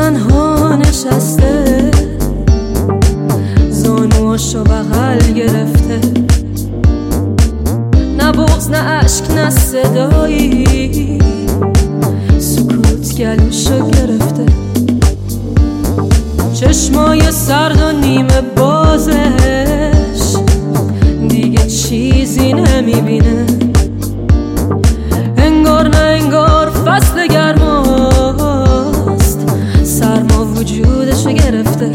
تنها نشسته، زانواشو بغل گرفته، نه بغض نه عشق نه صدایی، سکوت گلوشو گرفته. چشمای سرد و نیمه بازش دیگه چیزی نمیبینه، انگار نه انگار فصل گرماست، سرما وجودشو گرفته.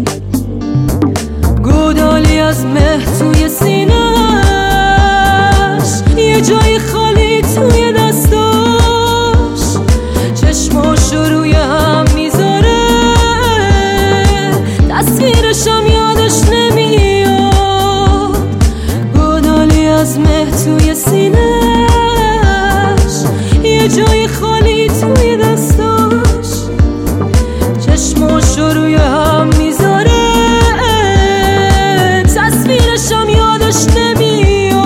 گودالی از مه توی سینه‌اش، یه جای خالی توی دستاش، چشماشو روی هم میذاره، تصویرشم یادش نمیاد. گودالی از مه توی سینه‌اش، یه جای خالی توی دستاش، چشماشو روی هم میذاره، تصویرشم یادش نمیاد.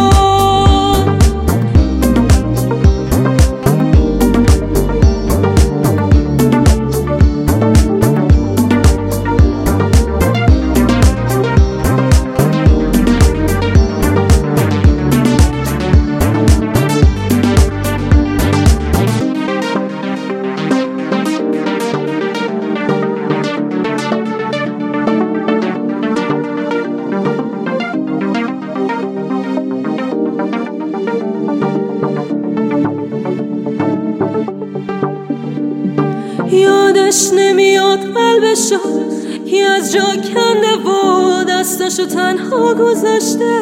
یادش نمیاد قلبشو که از جا کنده و دستشو تنها گذاشته،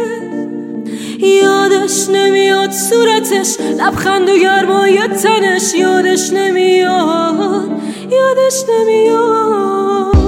یادش نمیاد صورتش، لبخند و گرمای تنش، یادش نمیاد، یادش نمیاد.